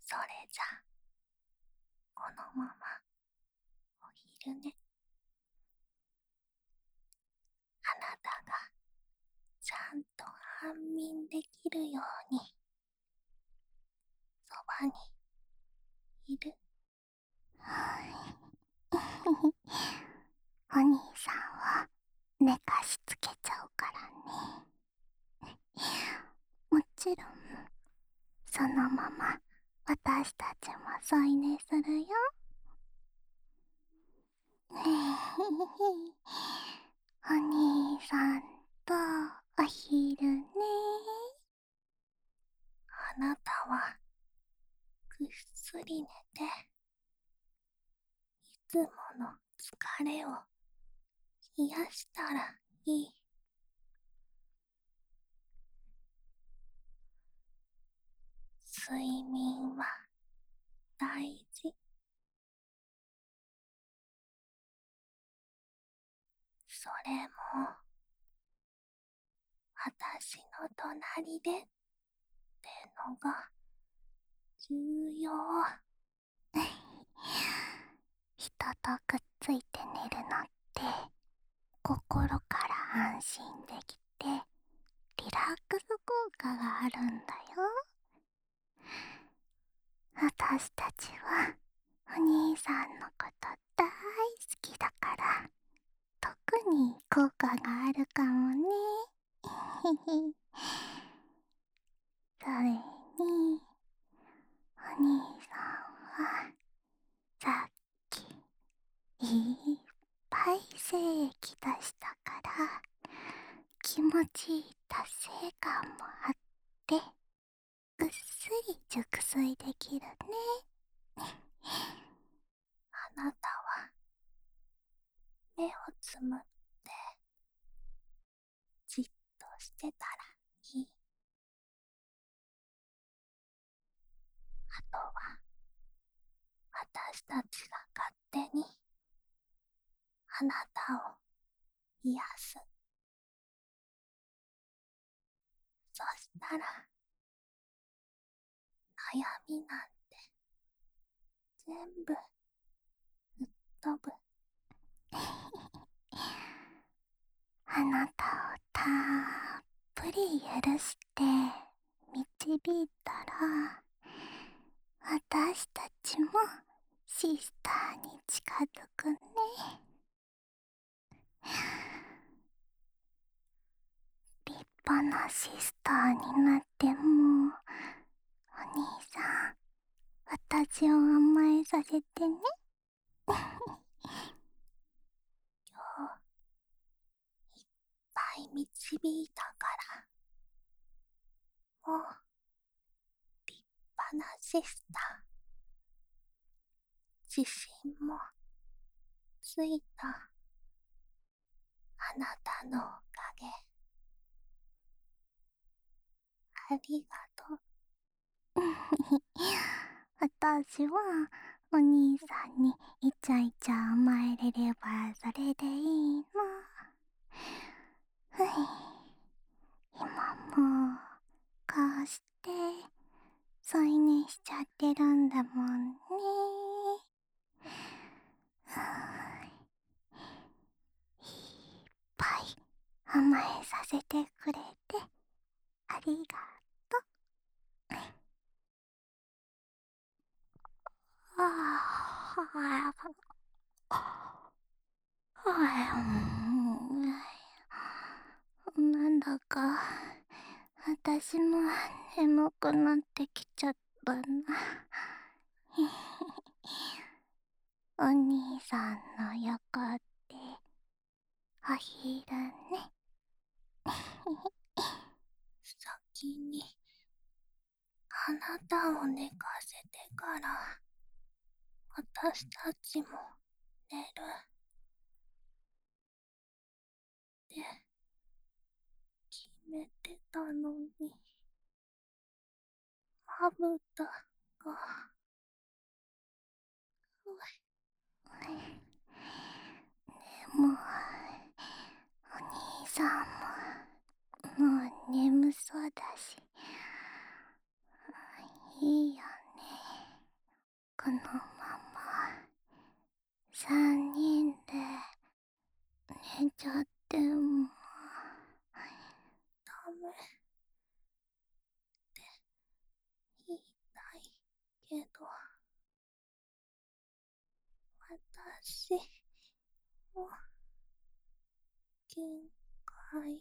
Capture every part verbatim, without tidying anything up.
それじゃ、このまま、お昼寝。あなたが、ちゃんと安眠できるように、そばに、いる。 お兄さんを寝かしつけちゃうからね。もちろん、そのまま私たちも添い寝するよ。お兄さんとお昼ね。 あなたは、ぐっすり寝て、いつもの疲れを癒したらいい。睡眠は大事。それも、私の隣でってのが重要。 人とくっついて寝るのって心から安心できてリラックス効果があるんだよ。私たちはお兄さんのこと大好きだから特に効果があるかもね。それにお兄さんはさっきいっぱい精液出したから気持ちいい達成感もあってぐっすり熟睡できるね。 あなたは、目をつむって、じっとしてたらいい。あとは、私たちが勝手に、あなたを癒す。そしたら、悩みなんて、全部、吹っ飛ぶ。 あなたをたっぷり許して導いたら私たちもシスターに近づくね。立派なシスターになってもお兄さん私を甘えさせてね。 今日、いっぱい導いたから、もう、立派なシスター。自信も、ついた。あなたのおかげ。ありがとう。 私はお兄さんにイチャイチャ甘えれればそれでいいの。ふい、今もこうして添い寝しちゃってるんだもんね。ふい、いっぱい甘えさせてくれてありがとう。ああ、なんだか私も眠くなってきちゃったな。お兄さんの横でお昼ね。 先に、あなたを寝かせてから、私たちも寝る。って決めてたのに、まぶたが、 でもお兄さんももう眠そうだしいいよね。 このまま三人で寝ちゃってもダメって言いたいけど、私も限界。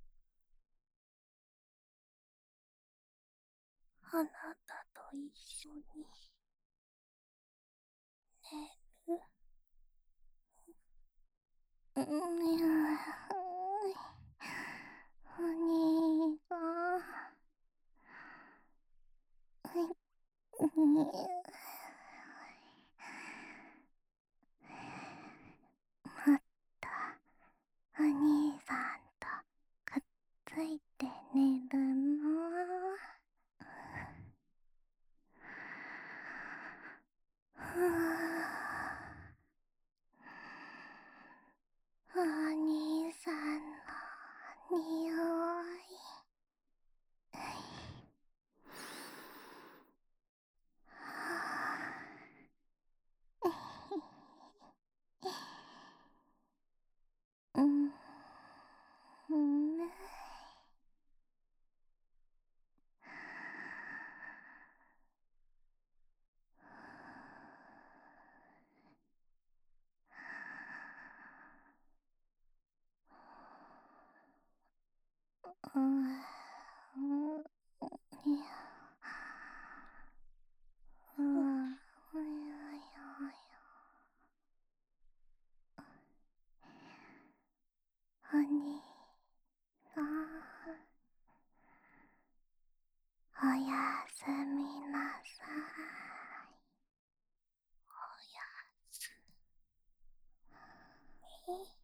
あなたと一緒に寝る。 うーん、お兄さん、うにもっとお兄さんとくっついて寝るの。ふぅ、お兄さんのにおい。うん、うん、うん、いや、うん、いやいやお兄さん、おやすみなさい。 おやすみ。